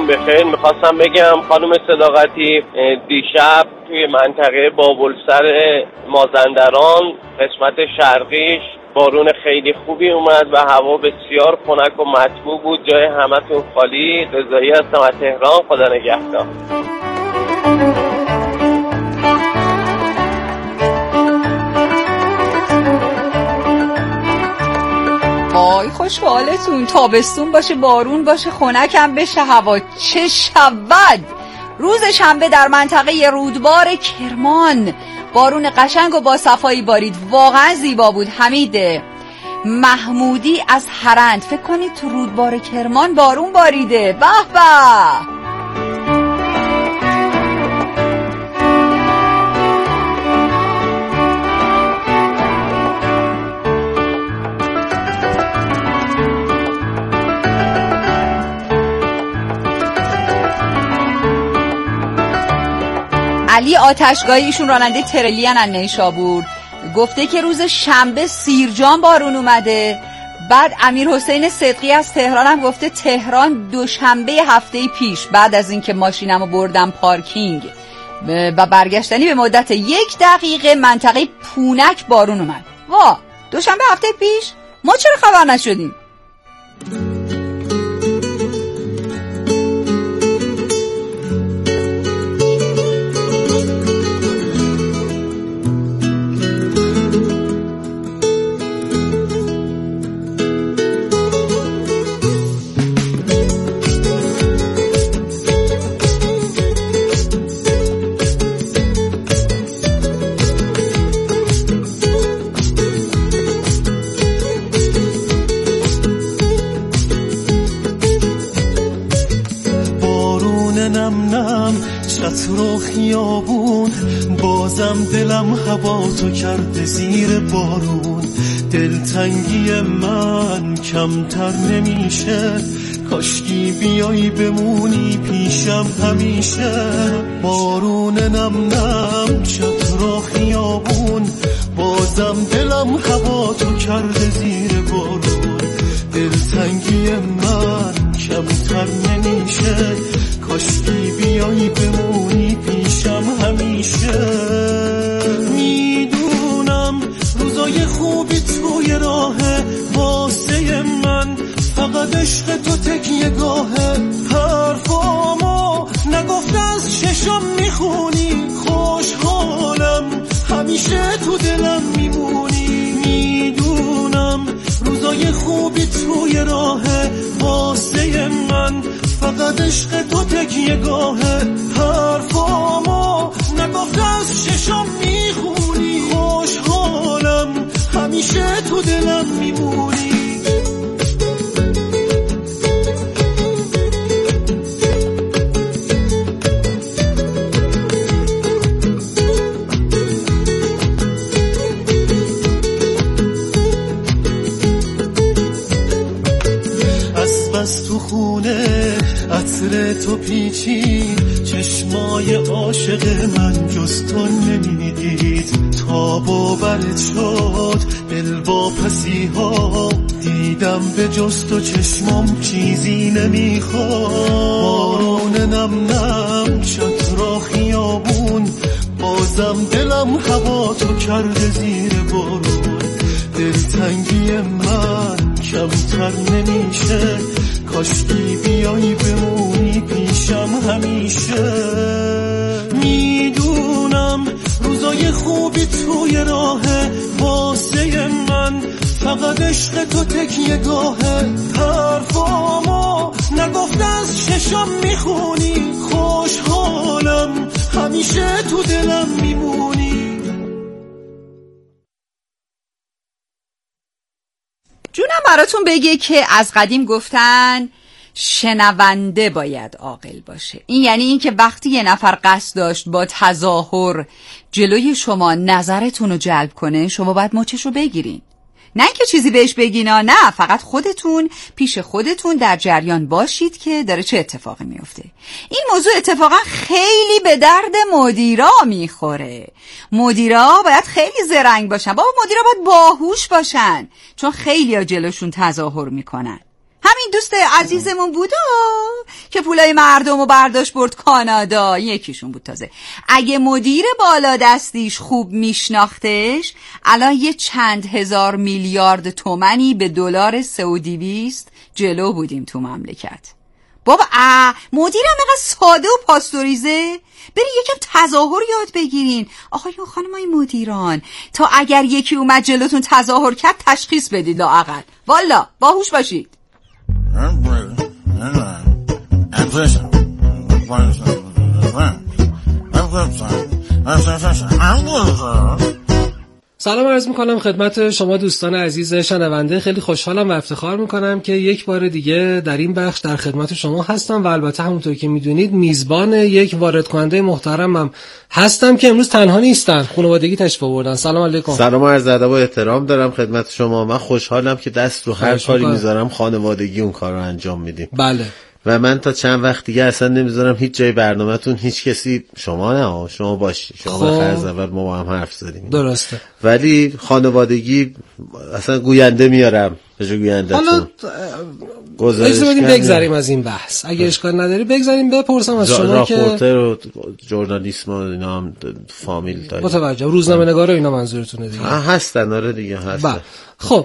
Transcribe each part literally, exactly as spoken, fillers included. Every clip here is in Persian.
شبتون بخیر. میخواستم بگم خانم صداقتی دیشب توی منطقه بابلسر مازندران قسمت شرقیش بارون خیلی خوبی اومد و هوا بسیار خنک و مطبوع بود. جای همتون خالی. رضایی هستم از تهران. خدا نگهدار. آی خوشحالتون. تابستون باشه، بارون باشه، خنکم بشه هوا. چه شود روز شنبه در منطقه رودبار کرمان بارون قشنگ و با صفایی بارید. واقعا زیبا بود. حمید محمودی از هرند، فکر کنید تو رودبار کرمان بارون باریده. به به. علی آتشگاهی، ایشون راننده ترلیان از نیشابور، گفته که روز شنبه سیرجان بارون اومده. بعد امیر حسین صدقی از تهران هم گفته تهران دوشنبه هفته پیش بعد از اینکه ماشینمو بردم پارکینگ و برگشتنی به مدت یک دقیقه منطقه پونک بارون اومد. وا، دوشنبه هفته پیش ما چرا خبر نشدیم؟ چتر و خیابون بازم دلم هوا تو کرده زیر بارون. دلتنگی من کمتر نمیشه، کاشکی بیایی بمونی پیشم همیشه. بارون نم نم چتر و خیابون بازم دلم هوا تو کرده زیر بارون. دلتنگی من کمتر نمیشه، کاشکی بیایی بمونی پیشم همیشه. میدونم روزای خوبی توی راهه واسه من، فقط عشق تو تکیه گاهه. حرفامو نگفت از چشم میخونی، خوشحالم همیشه تو دلم میمونی. میدونم روزای خوبی توی راهه واسه من، فقط عشق تو تکیه گاهه. حرفامو نگفت از چشم میخونی، خوشحالم همیشه تو دلم میمونی. از تو خونه عطر تو پیچی، چشمای عاشق من جز تو نمیدید. تا باورت شد دل با پسی ها، دیدم به جز تو چشمم چیزی نمیخواد. بارون نم نم چتر خیابون بازم دلم هوا تو کرده زیر بارون. دلتنگی من کمتر نمیشه، کاشکی بیایی بمونی پیشم همیشه. میدونم روزای خوبی توی راهه واسه من، فقط عشق تو تکیه گاهه. حرفامو نگفت از چشم میخونی، خوشحالم همیشه تو دلم میمونی. جونم براتون بگه که از قدیم گفتن شنونده باید عاقل باشه. این یعنی این که وقتی یه نفر قصد داشت با تظاهر جلوی شما نظرتون رو جلب کنه، شما باید مچش رو بگیرین. نه که چیزی بهش بگینا، نه، فقط خودتون پیش خودتون در جریان باشید که داره چه اتفاقی میفته. این موضوع اتفاقا خیلی به درد مدیرا میخوره. مدیرا باید خیلی زرنگ باشن. بابا مدیرا باید باهوش باشن، چون خیلی ها جلوشون تظاهر میکنن. همین دوست عزیزمون بود که پولای مردم رو برداشت برد کانادا. یکیشون بود تازه. اگه مدیر بالا دستیش خوب میشناختش الان یه چند هزار میلیارد تومنی به دلار سه و دویست جلو بودیم تو مملکت. بابا اه مدیرم اینقدر ساده و پاستوریزه؟ برین یکم تظاهر یاد بگیرین آقایون خانمای مدیران، تا اگر یکی اومد جلوتون تظاهر کرد تشخیص بدید لااقل. والا باهوش باشید. سلام عرض میکنم خدمت شما دوستان عزیز شنونده. خیلی خوشحالم و افتخار میکنم که یک بار دیگه در این بخش در خدمت شما هستم و البته همونطور که میدونید میزبان یک وارد کننده محترمم هستم که امروز تنها نیستن، خانوادگی تشریف آوردن. سلام علیکم. سلام عرض ادب و احترام دارم خدمت شما. من خوشحالم که دست رو هر کاری میذارم خانوادگی اون کار رو انجام میدیم. بله. و من تا چند وقت دیگه اصلا نمیذارم هیچ جای برنامه‌تون هیچ کسی، شما نه، شما باشی، شما خب. خرز اول ما با هم حرف زدیم. درسته. ولی خانوادگی اصلا گوینده میارم به جای گوینده‌تون. حالا اجازه بدیم بگذاریم از این بحث. اگه اشکال نداری بگذاریم بپرسم از شما که راپورتر و ژورنالیسم و اینا هم فامیل دارید. متوجه. روزنامه نگار و اینا منظورتونه دیگه. هستن آره دیگه هستن. خب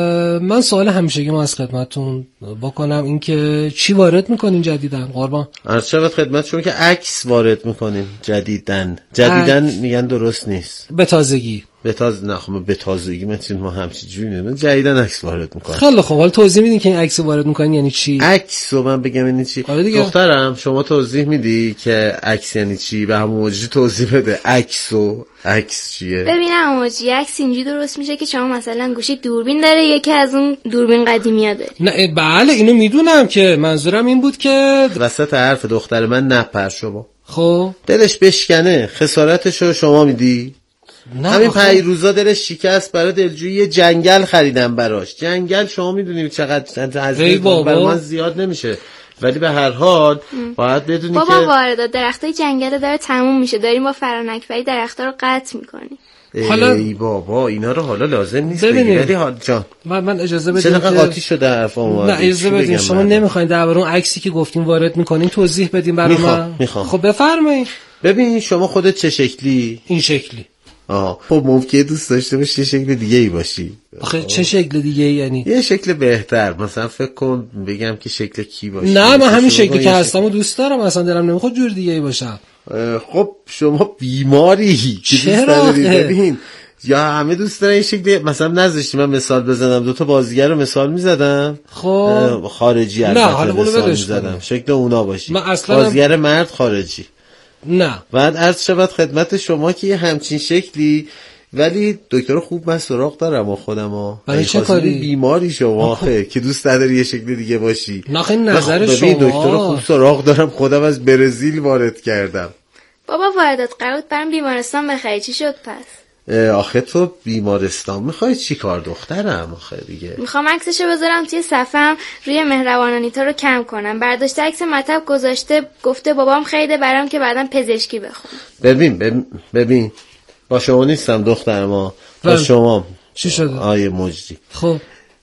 من سوال همیشگی ما از خدمتتون بکنم این که چی وارد میکنین جدیدن قربان؟ عرض شود خدمت شما که عکس وارد میکنیم جدیدن. جدیدن میگن درست نیست. به تازگی. به تازه نه خب به تازگی مثلا ما همچین جوری نمیدونم. جدیدن عکس وارد میکنیم. خیلی خب حالا توضیح میدین که این عکس وارد میکنین یعنی چی؟ عکس رو من بگم یعنی چی؟ دخترم شما توضیح میدی که عکس یعنی چی؟ به همون موجی توضیح بده. عکس و عکس چیه؟ ببینم اموجی عکس اینجوری درست میشه که شما مثلا گوشی دوربین داره، یکی از اون دوربین قدیمی‌ها داره. نه بله اینو میدونم که منظورم این بود که وسط حرف دختر من نپر شما. خب دلش بشکنه خسارتشو شما میدی؟ همین پیروزا دلش شکست برای دلجویی جنگل خریدم براش. جنگل شما میدونید چقدر هزینه برای من زیاد نمیشه، ولی به هر حال باید بدونی بابا که بابا واردات درختای جنگل داره تموم میشه، داریم با فرانکفری درختا رو قطع میکنیم. حالا ای بابا اینا رو حالا لازم نیست بگی. ولی حال جان من, من اجازه بدید چه قاطی شده حرفم. نه اجازه بدید شما نمیخواین درباره اون عکسی که گفتین وارد میکنین توضیح بدین برای من؟ میخوام. خب بفرمایید. ببین شما خودت چه شکلی؟ این شکلی. آه خب ممکنه دوست داشته باشی یه شکل دیگه ای باشی. آخه چه شکل دیگه ای یعنی؟ یه شکل بهتر. مثلا فکر کن بگم که شکل کی باشه. نه من همین شکلی که هستم و دوست دارم، اصلا دلم نمیخواد جور دیگه ای باشم. خب شما بیماری چرا؟ ببین یا همه دوست دارن این شکل. مثلا نذاشتی من مثال بزنم، دو تا بازیگر رو مثال میزدم خب خارجی البته مثال میزدم شکل اونا باشی. بازیگر مرد خارجی. نه بعد عرض شود خدمت شما که یه همچین شکلی، ولی دکتر خوب من سراغ دارم و خودم ها. برای چه کاری؟ بیماری شما که دوست نداری یه شکل دیگه باشی. نه خیلی نظر شما. ببین دکتر خوب سراغ دارم، خودم از برزیل وارد کردم. بابا واردات قرار بود برام بیمارستان بخری، چی شد پس؟ آخه تو بیمارستان میخوای چی کار دخترم؟ آخه دیگه میخوام عکسشو بذارم توی صفحم روی مهربانانیتا رو کم کنم. برداشته عکس مطب گذاشته، گفته بابام خریده برام که بعدم پزشکی بخونم. ببین ببین, ببین. با شما نیستم دخترم ها. با شما چی شده؟ آیه مجری. خب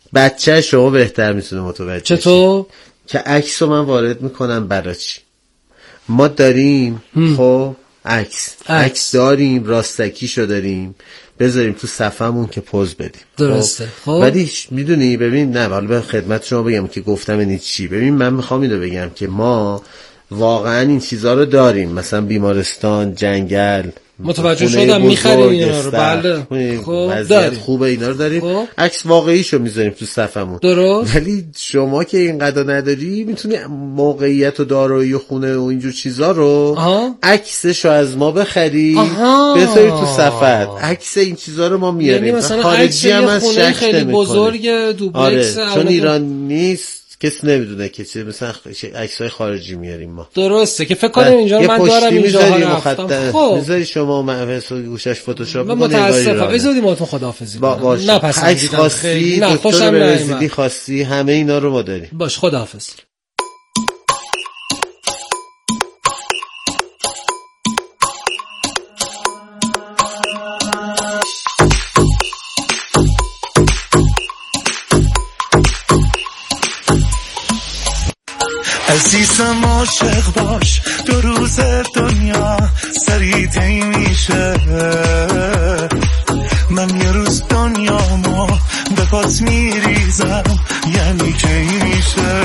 بچه شما بهتر میتونه متوجه چطور؟ که عکس رو من وارد میکنم برای چی؟ ما داریم خب عکس عکس داریم، راستکیشو داریم، بذاریم تو صفمون که پوز بدیم. درسته. خب ولی میدونی ببین نه حالا به خدمت شما بگم که گفتم این چی. ببین من میخوام اینو بگم که ما واقعا این چیزا رو داریم، مثلا بیمارستان، جنگل، متوجه شدم میخریم اینا رو. بله خب وضعیت خوبه اینا رو داریم. خب. عکس واقعیشو میذاریم تو صفمون. درست. ولی شما که اینقدر نداری میتونی موقعیت و دارایی و خونه و اینجور چیزا رو عکسشو از ما بخری بذاری تو صفت. عکس این چیزا رو ما میاریم. یعنی مثلا خارجی هم از خونه خیلی بزرگ دوبلکس. آره. چون ایران نیست کسی نمیدونه که چه مثلا عکسای خارجی میاریم ما. درسته که فکر کنم اینجا من دارم اینجا رفتم. خب میذاری شما محفظ گوشش فتوشاپ من متاسفم. اجازه ما تو خداحافظی کنم. نه پس عکس خاصی دکتر برزیلی خاصی همه اینا رو ما داریم. باش خداحافظ. عزیزم عاشق باش، دو روز دنیا سری طی میشه. من یه روز دنیامو به پات میریزم، یعنی کی میشه.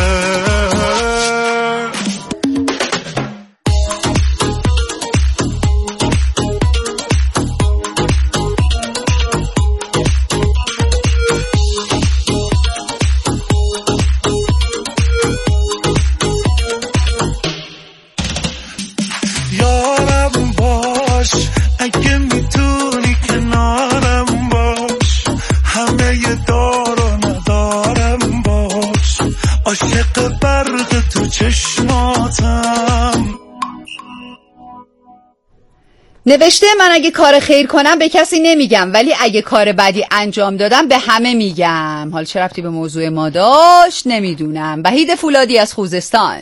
اگه میتونی کنارم باش، همه ی دارو ندارم باش، عاشق برق تو چشماتم. نوشته من اگه کار خیر کنم به کسی نمیگم، ولی اگه کار بدی انجام دادم به همه میگم. حال چه ربطی به موضوع ما داشت نمیدونم. وحید فولادی از خوزستان.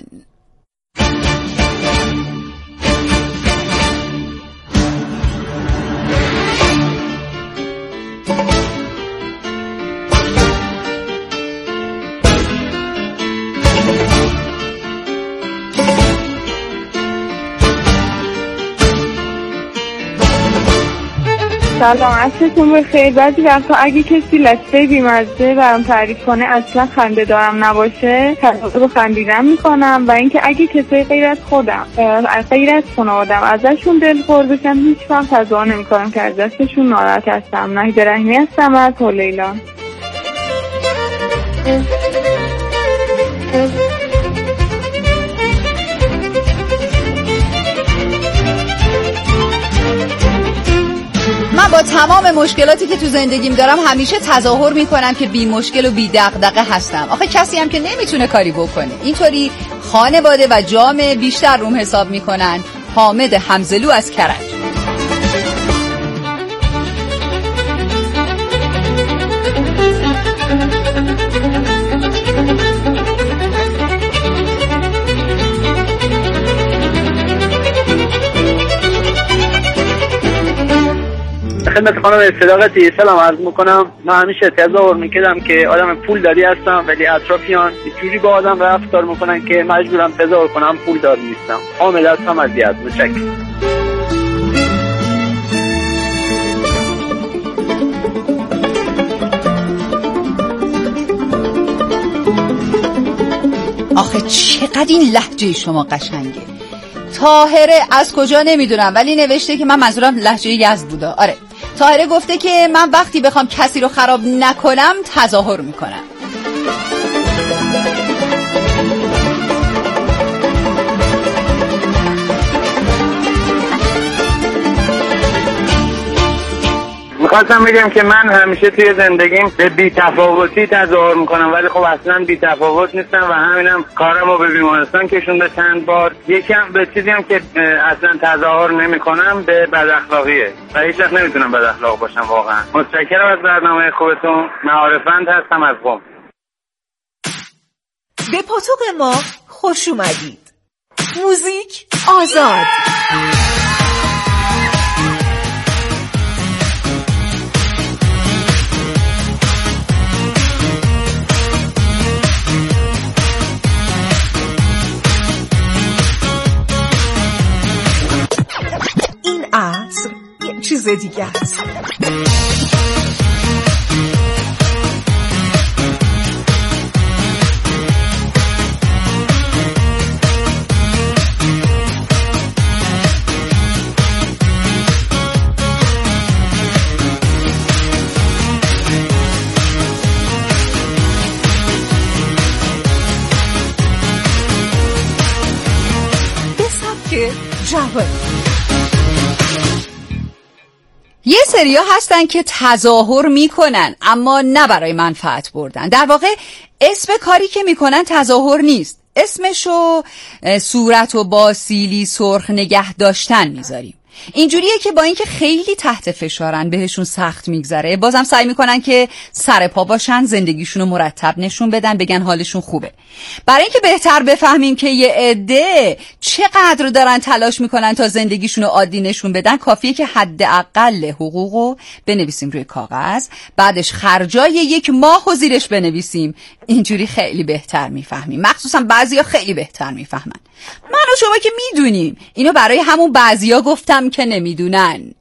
سلام، عصرتون بخیر. بعضی وقتا اگه کسی لطفه بیمزه برام تعریف کنه اصلا خنده دارم نباشه تظاهر رو خندیدن میکنم، و اینکه اگه کسی غیر از خودم غیر از خانوادم ازشون دلخور بشم هیچ وقت تظاهر نمیکنم که از دستشون ناراحت هستم. نهید رحمی هستم از هلیلان. من با تمام مشکلاتی که تو زندگیم دارم همیشه تظاهر میکنم که بی مشکل و بی دغدغه هستم. آخه کسی هم که نمیتونه کاری بکنه. اینطوری خانواده و جامعه بیشتر روم حساب میکنن. حامد حمزلو از کرج. خدمت خانم صداقتی سلام عرض میکنم. من همیشه تظاهر میکردم که آدم پول داری هستم، ولی اطرافیان جوری با آدم رفتار میکنن که مجبورم تظاهر کنم پول دار نیستم. حامد هستم از یزد. متشکرم. آخه چقدر این لهجه شما قشنگه. طاهره از کجا نمیدونم، ولی نوشته که من منظورم لهجه یزد بوده. آره، طاهره گفته که من وقتی بخوام کسی رو خراب نکنم تظاهر میکنم. میخواستم بگم که من همیشه توی زندگیم به بی‌تفاوتی تظاهر میکنم، ولی خب اصلا بی‌تفاوت نیستم و همینم کارمو به بیمارستان کشونده چند بار. یکم به چیزی هم که اصلا تظاهر نمیکنم به بداخلاقیه و هیچ وقت نمیتونم بداخلاق باشم واقعا. متشکرم از برنامه خوبتون. معارفند هستم از قم. به پاتوق ما خوش اومدید. موزیک آزاد. این عصر یه چیز دیگه است. به سبک جوان. یه سریا هستن که تظاهر میکنن اما نه برای منفعت بردن. در واقع اسم کاری که میکنن تظاهر نیست، اسمشو صورت و با سیلی سرخ نگه داشتن میذاریم. اینجوریه که با اینکه خیلی تحت فشارن، بهشون سخت میگذره، بازم سعی میکنن که سر پا باشن، زندگیشونو مرتب نشون بدن، بگن حالشون خوبه. برای اینکه بهتر بفهمیم که یه عده چقدر دارن تلاش میکنن تا زندگیشونو عادی نشون بدن، کافیه که حداقل حقوقو بنویسیم روی کاغذ، بعدش خرجای یک ماه و زیرش بنویسیم. اینجوری خیلی بهتر میفهمیم، مخصوصا بعضیا خیلی بهتر میفهمن. من و شما که میدونیم، اینو برای همون بعضیا گفتم که نمیدونن.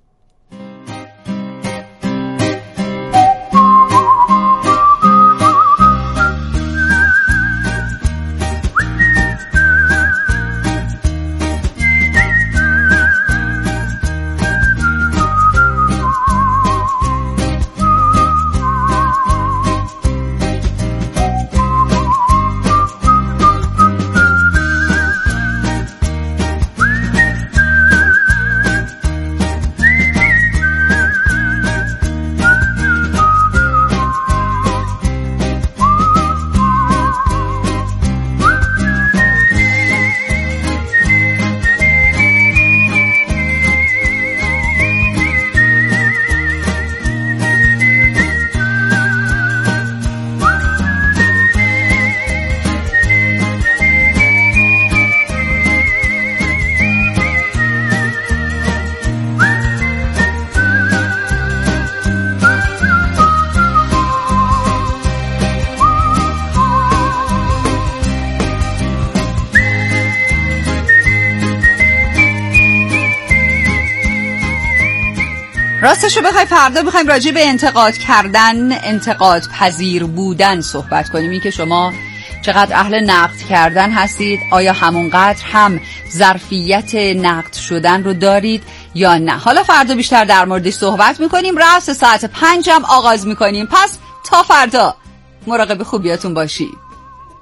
راستشو بخوای فردا بخوایم راجع به انتقاد کردن، انتقاد پذیر بودن صحبت کنیم. این که شما چقدر اهل نقد کردن هستید، آیا همونقدر هم ظرفیت نقد شدن رو دارید یا نه؟ حالا فردا بیشتر در موردش صحبت میکنیم. راست ساعت پنجم آغاز میکنیم، پس تا فردا مراقب خوبیاتون باشید.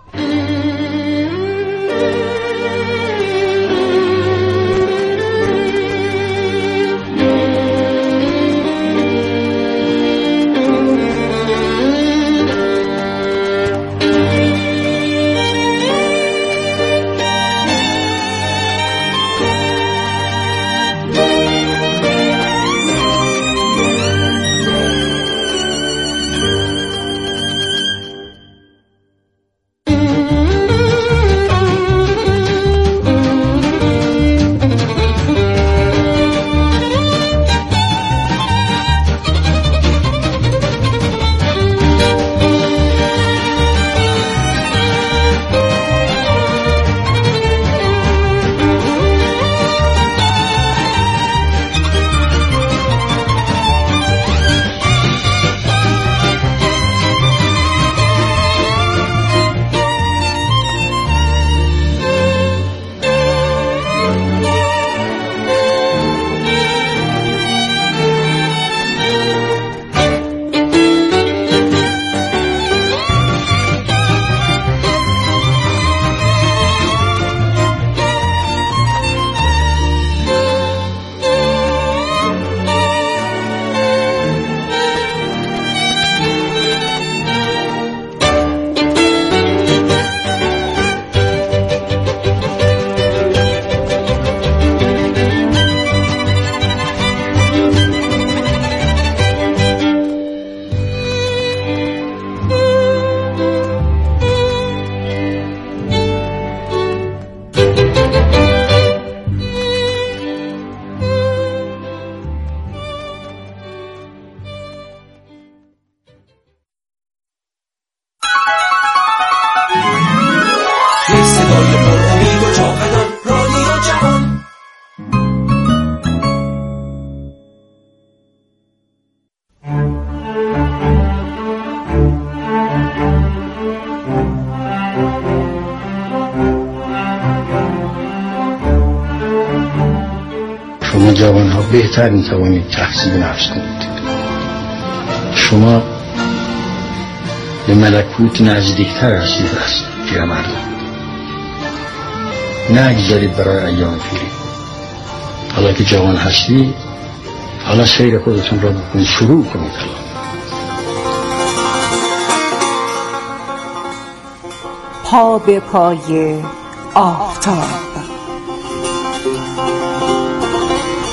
شما جوان ها بهتر می توانید تحصیل نفس کنید. شما به ملکوت نزدیکتر هستید از پیرمردان. نگذارید برای ایام پیری. حالا که جوان هستید، حالا سیر خودتون را بکنید، شروع کنید. حالا پا به پای آفتاب.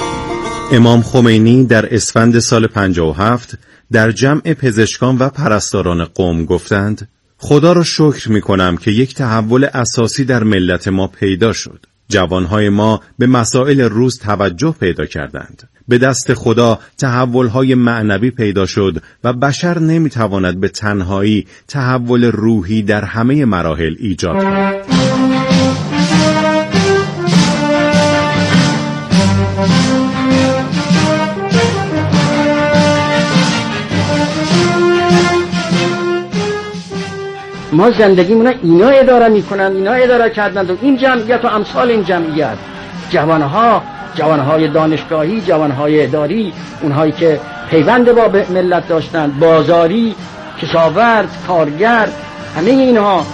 امام خمینی در اسفند سال پنجاه و هفت در جمع پزشکان و پرستاران قم گفتند: خدا را شکر می کنم که یک تحول اساسی در ملت ما پیدا شد. جوانهای ما به مسائل روز توجه پیدا کردند. به دست خدا تحولهای معنوی پیدا شد و بشر نمی تواند به تنهایی تحول روحی در همه مراحل ایجاد کند. ما زندگیمون اینا اداره میکنن، اینا اداره کردند و این جمعیت و امثال این جمعیت، جوانها، جوانهای دانشگاهی، جوانهای اداری، اونهایی که پیوند با ملت داشتند، بازاری، کشاورز، کارگر، همه اینها.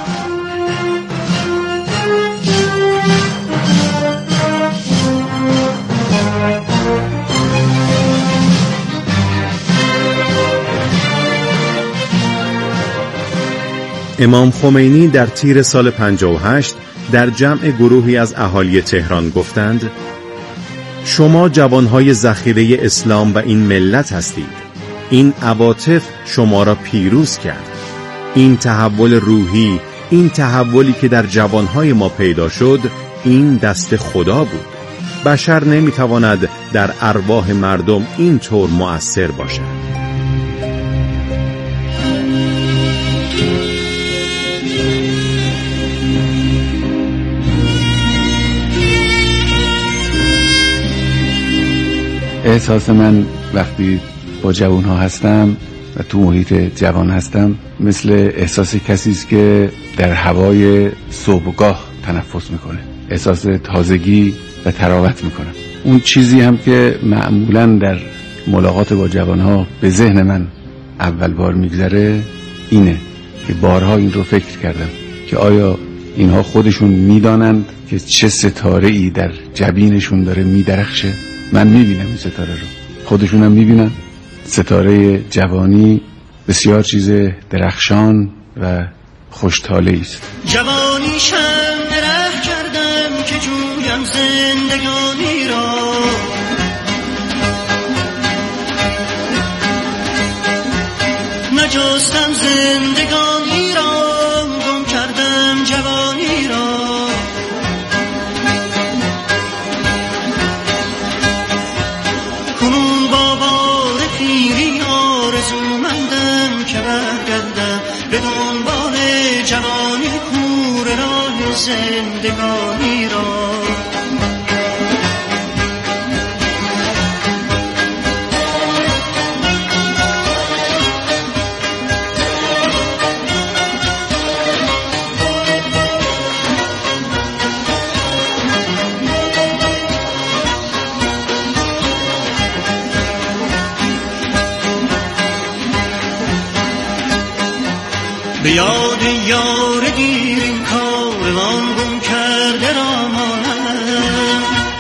امام خمینی در تیر سال پنجاه و هشت در جمع گروهی از اهالی تهران گفتند: شما جوانهای ذخیره اسلام و این ملت هستید. این عواطف شما را پیروز کرد. این تحول روحی، این تحولی که در جوانهای ما پیدا شد، این دست خدا بود. بشر نمیتواند در ارواح مردم این طور مؤثر باشد. احساس من وقتی با جوان ها هستم و تو محیط جوان هستم مثل احساس کسی است که در هوای صبحگاه تنفس میکنه، احساس تازگی و تراوت میکنه. اون چیزی هم که معمولا در ملاقات با جوان ها به ذهن من اول بار میگذره اینه که بارها این رو فکر کردم که آیا اینها خودشون میدانند که چه ستاره ای در جبینشون داره میدرخشه؟ من میبینم این ستاره رو، خودشون هم میبینن. ستاره جوانی بسیار چیز درخشان و خوش‌طالعی است. جوانی شم درخ کردم که جویم زندگانی را، نجستم زندگانی را، گم کردم جوانی را. کنون با بار پیری آرزومندم که برگردم به دنبال جوانی کور راه زندگانی را. به یاد یار دیر این کاروان گم کرده را مانم،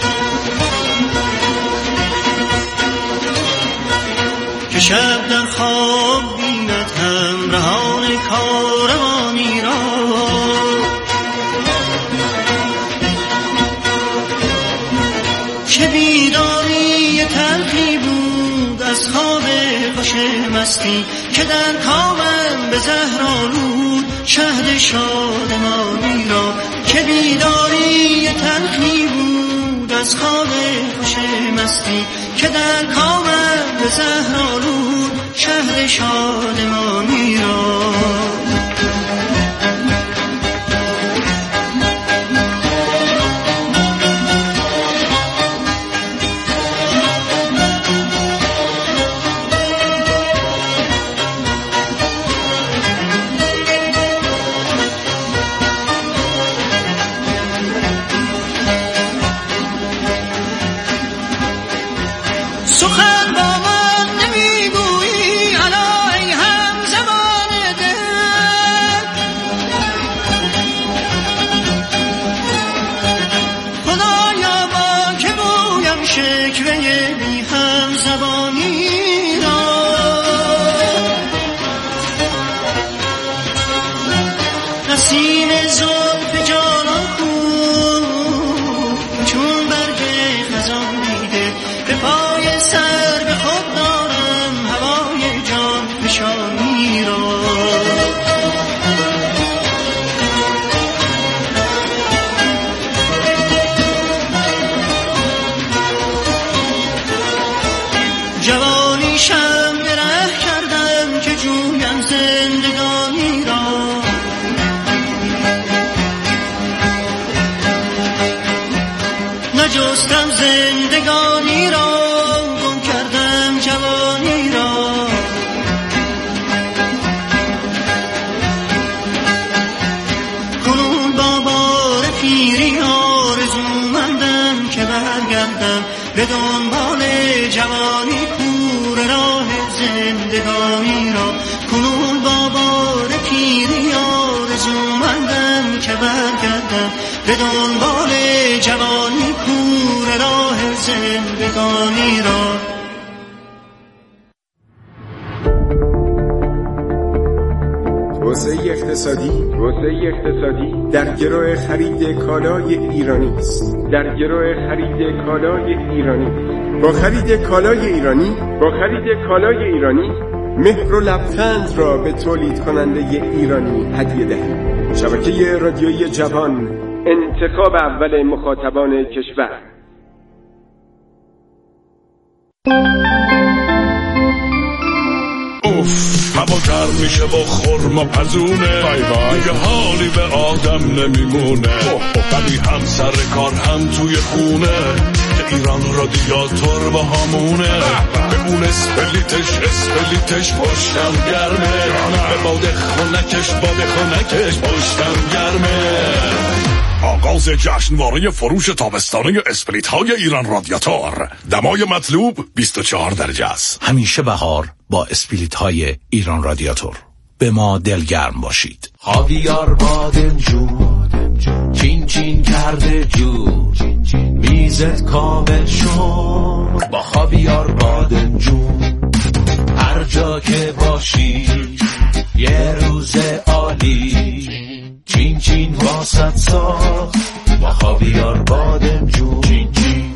که شب در خواب بیند همراهان کاروانی را. چه بیداری تلخی بود از خواب خوش مستی که در کامم به زهر آلود شهد شادمانی را. که بیداری تلخی بود از خواب خوش مستی که در کامم به زهر آلود شهد شادمانی را. سخن با من نمیگویی الا ای هم زمان دل، خدایا با که گویم شکوه بی هم زبانی را. نسیم زلف جانان کو چون برگ خزان راهه، به پای سر به خود دارم هوای جان فشانی را. جوانی شم به ره کردم که جویم زندگانی را. نجستم زندگانی را، گم کردم جوانی را. کنون با بار پیری آرزومندم که برگردم به دنبال جوانی کور راه زندگانی را. کنون با بار پیری آرزومندم که برگردم به دنبال جوانی کور راه زندگانی را. توسعه اقتصادی توسعه اقتصادی در گروه خرید کالای ایرانی است. در گروه خرید کالای ایرانی با خرید کالای ایرانی با خرید کالای ایرانی مهر و لبخند را به تولید کننده ایرانی هدیه دهید. شبکه رادیویی جوان، انتخاب اول مخاطبان کشور. اوف، هوا گرم میشه با خرما پزونه، دیگه حالی به آدم نمیمونه. ولی هم سر کار هم توی خونه، که ایران رادیاتور با همونه. به اون اسپلیتش اسپلیتش پشتم گرمه، به باد خونکش باد خونکش پشتم گرمه. آغاز جشنواره فروش تابستانه اسپلیت های ایران رادیاتور. دمای مطلوب بیست و چهار درجه است. همیشه بهار با اسپلیت های ایران رادیاتور. به ما دلگرم باشید. خاویار بادمجون چین چین کرده جون، میزت کامل شد با خاویار بادمجون. هر جا که باشی یه روز عالی، چین چین واسط ساخت با خاویار بادمجون. چین چین.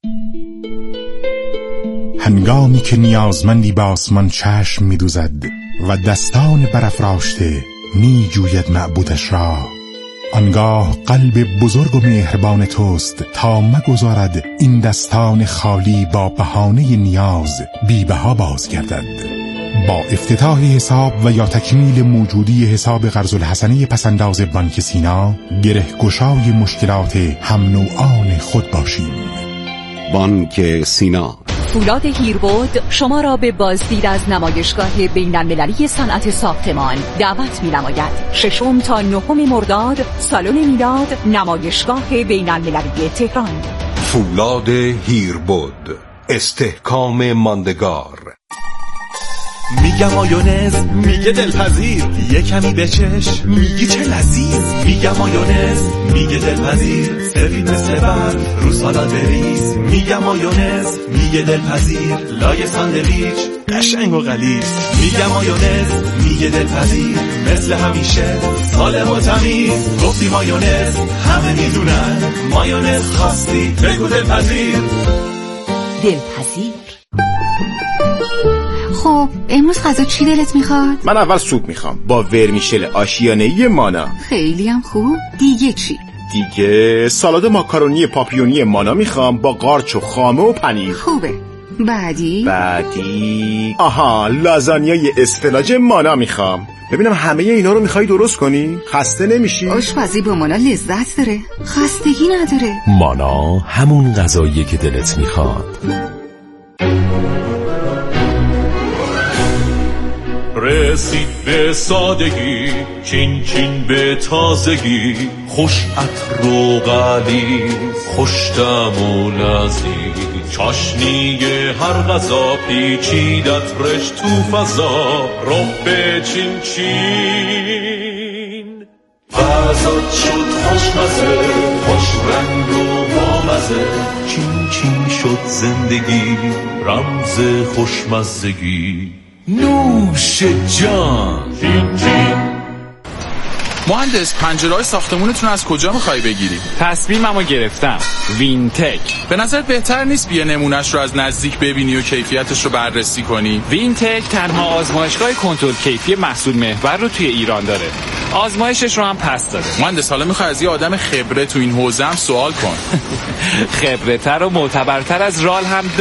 هنگامی که نیازمندی به آسمان چشم می‌دوزد و دستان برافراشته می‌جوید معبودش را، آنگاه قلب بزرگ و مهربان توست تا مگذارد این دستان خالی با بهانه نیاز بی‌بها بازگردد. با افتتاح حساب و یا تکمیل موجودی حساب قرض الحسنه پسنداز بانک سینا، گره گشای مشکلات هم نوعان خود باشیم. بانک سینا. فولاد هیربود شما را به بازدید از نمایشگاه بین‌المللی صنعت ساختمان دعوت می‌نماید. ششم تا نهم مرداد، سالن میلاد، نمایشگاه بین‌المللی تهران. فولاد هیربود، استحکام ماندگار. میگم مایونز، میگه دلپذیر، یه کمی بچش، میگی چه لذیذ. میگم مایونز، میگه دلپذیر، سفید مثل برف رو سالاد بریز. میگم مایونز، میگه دلپذیر، لای ساندویچ قشنگ و غلیظ. میگم مایونز، میگه دلپذیر، مثل همیشه سالم و تمیز. گفتی مایونز، همه میدونن، مایونز خواستی بگو دلپذیر. دلپذیر. خب امروز غذا چی دلت میخواد؟ من اول سوپ میخوام با ورمیشل آشیانه‌ای مانا. خیلی هم خوب. دیگه چی؟ دیگه سالاد ماکارونی پاپیونی مانا میخوام با قارچ و خامه و پنیر. خوبه. بعدی؟ بعدی آها لازانیای اسفلاج مانا میخوام. ببینم همه اینا رو میخوای درست کنی؟ خسته نمیشی؟ آشپزی با مانا لذت داره، خستگی نداره. مانا همون غذاییه که دلت میخواد. رسید به سادگی، چین چین به تازگی، خوش عطر و غلیظ، خوش طعم و لذیذ. چاشنی هر غذا پیچیدت رش تو فضا، رب چین چین. فضا شد خوشمزه، خوش رنگ و بامزه، چین چین شد زندگی، رمز خوشمزگی. نوش جان. چین چین. مهندس پنجره‌های ساختمونتون از کجا می‌خوای بگیری؟ تصمیممو گرفتم. وینتک. به نظر بهتر نیست بیا نمونهش رو از نزدیک ببینی و کیفیتش رو بررسی کنی؟ وینتک تنها آزمایشگاه کنترل کیفی محصول محور رو توی ایران داره. آزمایشش رو هم پس داده. مهندس حالا می‌خوای از یه آدم خبره تو این حوزه هم سوال کن. خبره‌تر و معتبرتر از رال هم